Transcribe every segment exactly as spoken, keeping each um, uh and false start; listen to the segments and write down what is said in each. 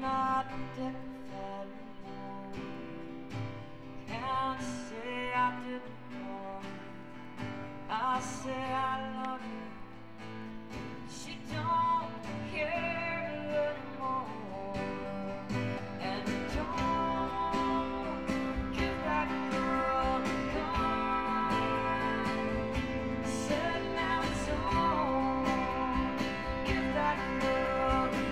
not dignified anymore. Can't say I didn't know. I say I love you. She don't care anymore. And don't give that girl a gun. Said now don't give that girl a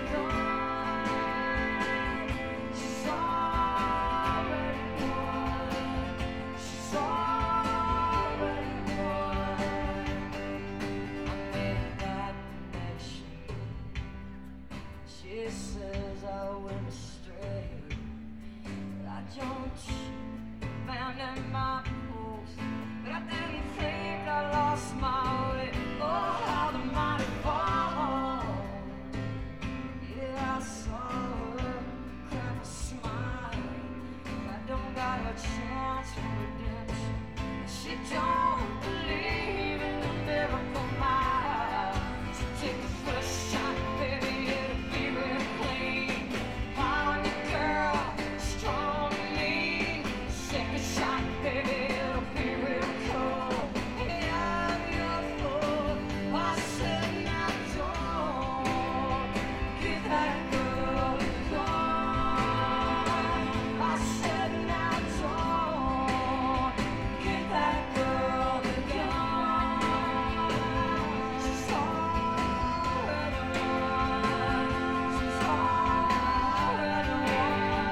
gun. She's already won. She's already won. I made that connection. She says I went astray, but I don't abandon my post. But I didn't think I lost my way. Oh, how the mighty fall. Yeah, I saw her crack a smile. I don't got a chance for redemption. She don't believe in the miracle mile. So take the first shot, baby, it'll be real clean. Pound your girl, strong and mean. Second shot, baby, it'll be real cold. Yeah, you're full. I said now don't give that girl a gun. I said now don't give that girl a gun. She's already won. She's already won.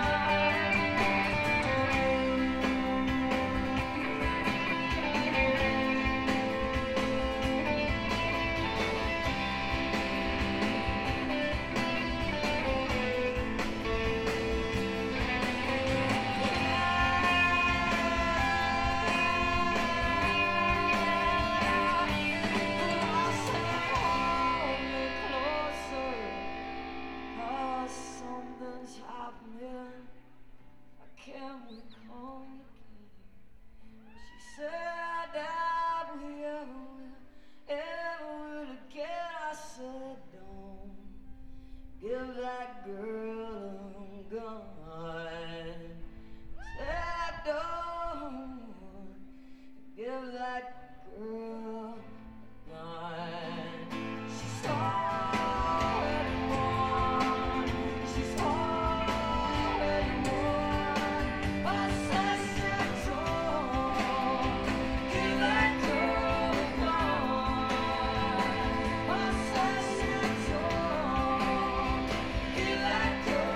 Something's happening. Can we come together? She said that we ever will, ever will again. I said don't give that girl a gun. Said don't give that girl a gun. She's already won. She's already won. I said, said don't give that girl a gun. I said, said don't give that girl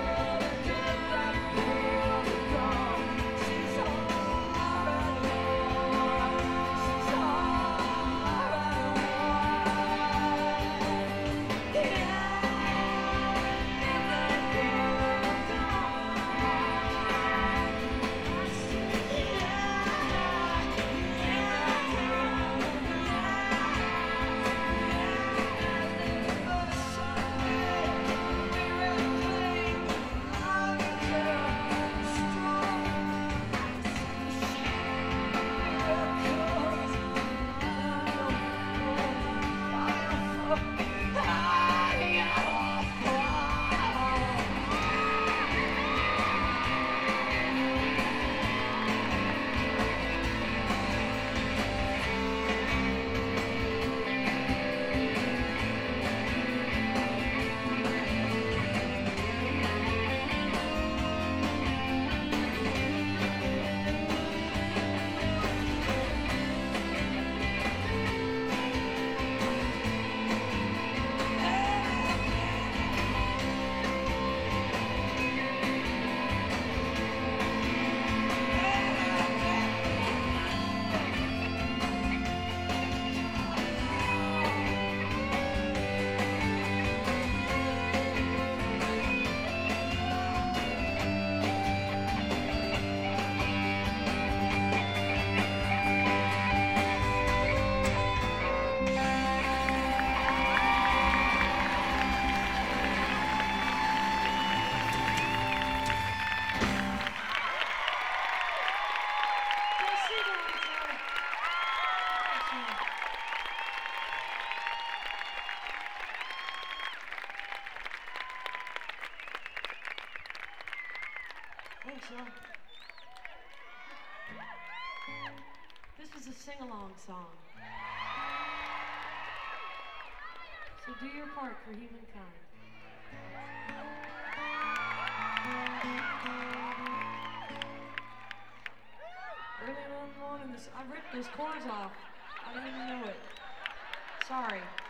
so. This is a sing-along song. So do your part for humankind. Early in the morning, this, I've ripped those chords off. I didn't even know it. Sorry.